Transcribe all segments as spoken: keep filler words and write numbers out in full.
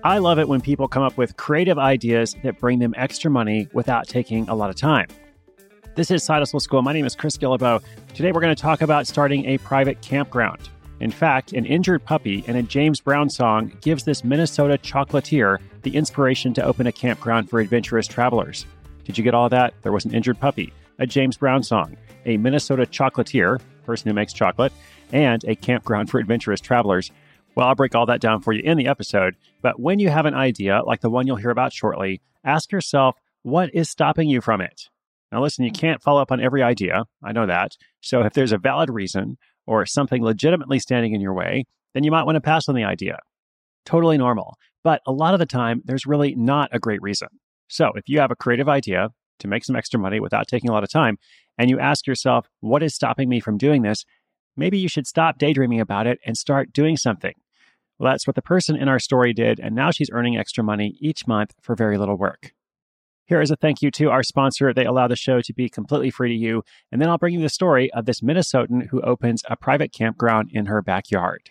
I love it when people come up with creative ideas that bring them extra money without taking a lot of time. This is Side Hustle School. My name is Chris Guillebeau. Today we're going to talk about starting a private campground. In fact, an injured puppy and a James Brown song gives this Minnesota chocolatier the inspiration to open a campground for adventurous travelers. Did you get all that? There was an injured puppy, a James Brown song, a Minnesota chocolatier, person who makes chocolate, and a campground for adventurous travelers. Well, I'll break all that down for you in the episode, but when you have an idea like the one you'll hear about shortly, ask yourself, what is stopping you from it? Now listen, you can't follow up on every idea, I know that, so if there's a valid reason or something legitimately standing in your way, then you might want to pass on the idea. Totally normal, but a lot of the time, there's really not a great reason. So if you have a creative idea to make some extra money without taking a lot of time, and you ask yourself, what is stopping me from doing this? Maybe you should stop daydreaming about it and start doing something. Well, that's what the person in our story did, and now she's earning extra money each month for very little work. Here is a thank you to our sponsor. They allow the show to be completely free to you, and then I'll bring you the story of this Minnesotan who opens a private campground in her backyard.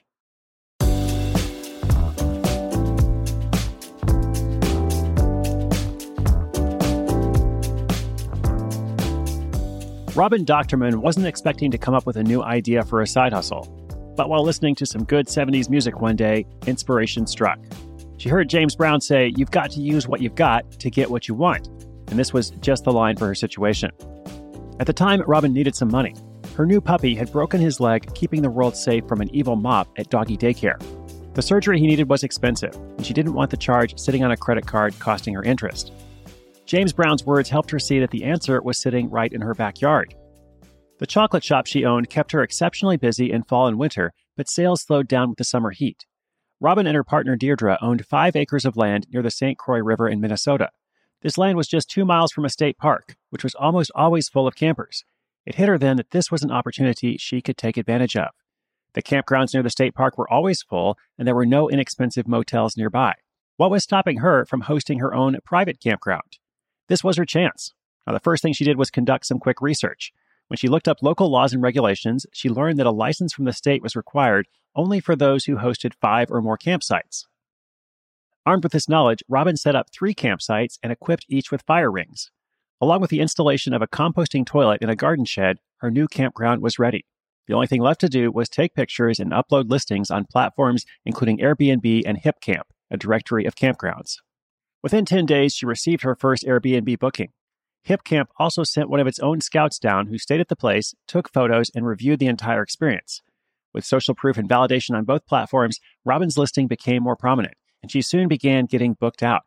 Robin Docterman wasn't expecting to come up with a new idea for a side hustle. But while listening to some good seventies music one day, inspiration struck. She heard James Brown say, "You've got to use what you've got to get what you want." And this was just the line for her situation. At the time, Robin needed some money. Her new puppy had broken his leg, keeping the world safe from an evil mop at doggy daycare. The surgery he needed was expensive, and she didn't want the charge sitting on a credit card costing her interest. James Brown's words helped her see that the answer was sitting right in her backyard. The chocolate shop she owned kept her exceptionally busy in fall and winter, but sales slowed down with the summer heat. Robin and her partner Deirdre owned five acres of land near the Saint Croix River in Minnesota. This land was just two miles from a state park, which was almost always full of campers. It hit her then that this was an opportunity she could take advantage of. The campgrounds near the state park were always full, and there were no inexpensive motels nearby. What was stopping her from hosting her own private campground? This was her chance. Now, the first thing she did was conduct some quick research. When she looked up local laws and regulations, she learned that a license from the state was required only for those who hosted five or more campsites. Armed with this knowledge, Robin set up three campsites and equipped each with fire rings. Along with the installation of a composting toilet in a garden shed, her new campground was ready. The only thing left to do was take pictures and upload listings on platforms including Airbnb and HipCamp, a directory of campgrounds. Within ten days, she received her first Airbnb booking. HipCamp also sent one of its own scouts down who stayed at the place, took photos, and reviewed the entire experience. With social proof and validation on both platforms, Robin's listing became more prominent, and she soon began getting booked out.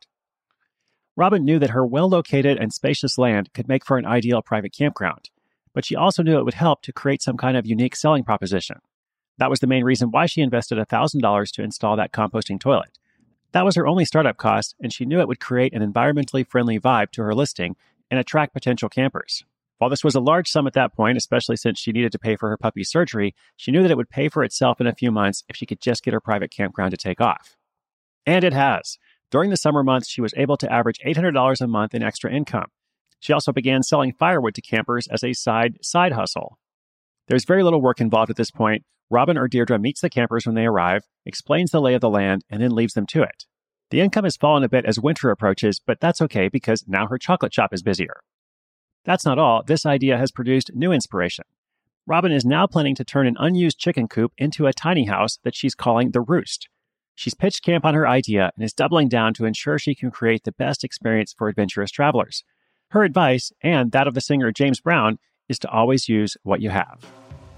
Robin knew that her well-located and spacious land could make for an ideal private campground, but she also knew it would help to create some kind of unique selling proposition. That was the main reason why she invested one thousand dollars to install that composting toilet. That was her only startup cost, and she knew it would create an environmentally friendly vibe to her listing and attract potential campers. While this was a large sum at that point, especially since she needed to pay for her puppy's surgery, she knew that it would pay for itself in a few months if she could just get her private campground to take off. And it has. During the summer months, she was able to average eight hundred dollars a month in extra income. She also began selling firewood to campers as a side side hustle. There's very little work involved at this point. Robin or Deirdre meets the campers when they arrive, explains the lay of the land, and then leaves them to it. The income has fallen a bit as winter approaches, but that's okay because now her chocolate shop is busier. That's not all. This idea has produced new inspiration. Robin is now planning to turn an unused chicken coop into a tiny house that she's calling The Roost. She's pitched camp on her idea and is doubling down to ensure she can create the best experience for adventurous travelers. Her advice, and that of the singer James Brown, is to always use what you have.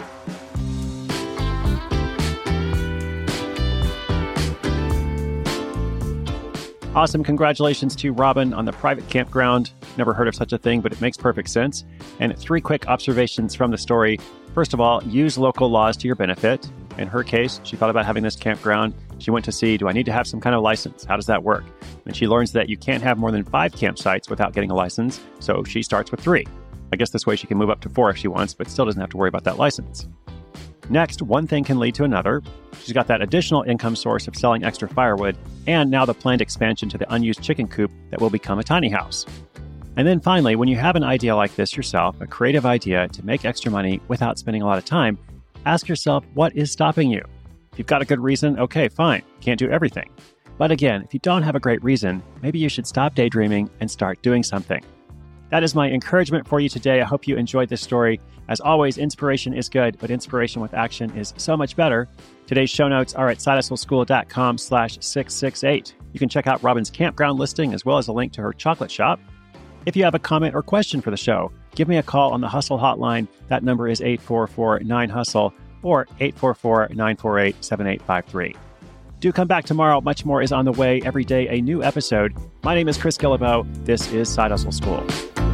Awesome. Congratulations to Robin on the private campground. Never heard of such a thing, but it makes perfect sense. And three quick observations from the story. First of all, use local laws to your benefit. In her case, she thought about having this campground. She went to see, do I need to have some kind of license? How does that work? And she learns that you can't have more than five campsites without getting a license. So she starts with three. I guess this way she can move up to four if she wants, but still doesn't have to worry about that license. Next, one thing can lead to another. She's got that additional income source of selling extra firewood, and now the planned expansion to the unused chicken coop that will become a tiny house. And then finally, when you have an idea like this yourself, a creative idea to make extra money without spending a lot of time, ask yourself, what is stopping you? If you've got a good reason, okay, fine, can't do everything. But again, if you don't have a great reason, maybe you should stop daydreaming and start doing something. That is my encouragement for you today. I hope you enjoyed this story. As always, inspiration is good, but inspiration with action is so much better. Today's show notes are at sidehustleschool.com slash 668. You can check out Robin's campground listing as well as a link to her chocolate shop. If you have a comment or question for the show, give me a call on the Hustle hotline. That number is eight four four nine hustle or eight four four nine four eight seven eight five three. Do come back tomorrow. Much more is on the way. Every day, a new episode. My name is Chris Guillebeau. This is Side Hustle School.